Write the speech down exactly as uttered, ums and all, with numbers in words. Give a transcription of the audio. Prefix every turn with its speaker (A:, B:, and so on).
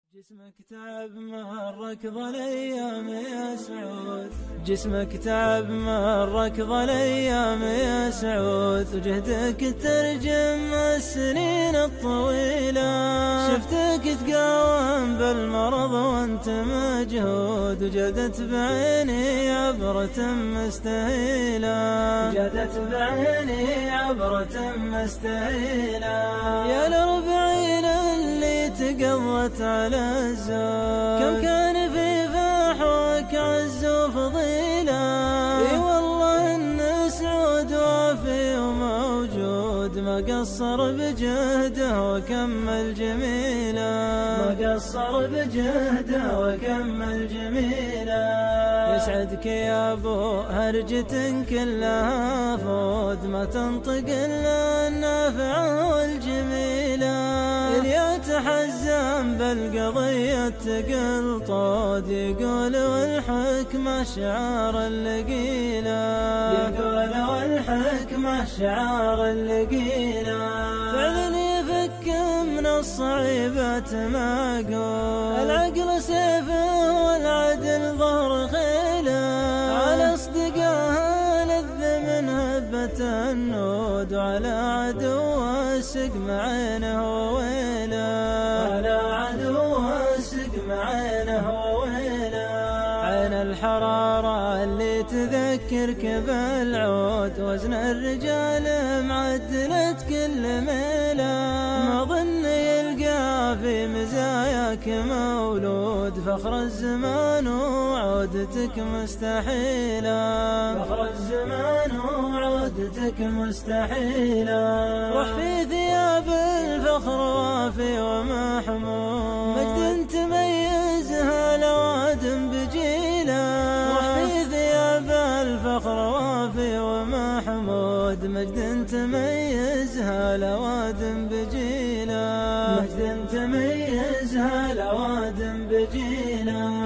A: جسمك تعب مرك ظل ايام يا سعود، جسمك تعب مرك ظل ايام يا سعود، وجهدك ترجم السنين الطويلة، شفتك تقاوم بالمرض وانت مجهود، وجدت بعيني عبرة مستهيلة، وجدت بعيني عبرة مستهيلة، يا الأربعين اللي تقضت على الزود، كم كان في فحوك عز وفضيلة، اي والله ان سعود وافي وموجود، ما قصر بجهده وكمل جميله، ما قصر بجهده وكمل جميله. يسعدك يا ابو هرجة كلها فود، ما تنطق الا النافعه والجميله، اللي يتحزن بالقضيه تقل طود، يقول والحكمه شعار اللقيله، يقول والحكمه شعار اللقيله، فعلا يفك من الصعيبات معقول، العقل سيفه والعدل ظهر خيله، على اصدقائه لذ من هبة النود، وعلى عدوه السقم عينه ويله، على عدوه السقم عينه ويله، عين الحرارة اللي تذكرك بالعود، وزن الرجال معدلت كل ميله، ما ظن يلقى في مزاياك مولود، فخر الزمان وعودتك مستحيلة، فخر الزمان وعودتك مستحيلة، روح في ثياب الفخر وافي ومحمود، مجد تميزها لواد بجيله، روح في ثياب الفخر وافي ومحمود، مجد تميزها لواد بجيله، مجد تميزها لواد بجيله.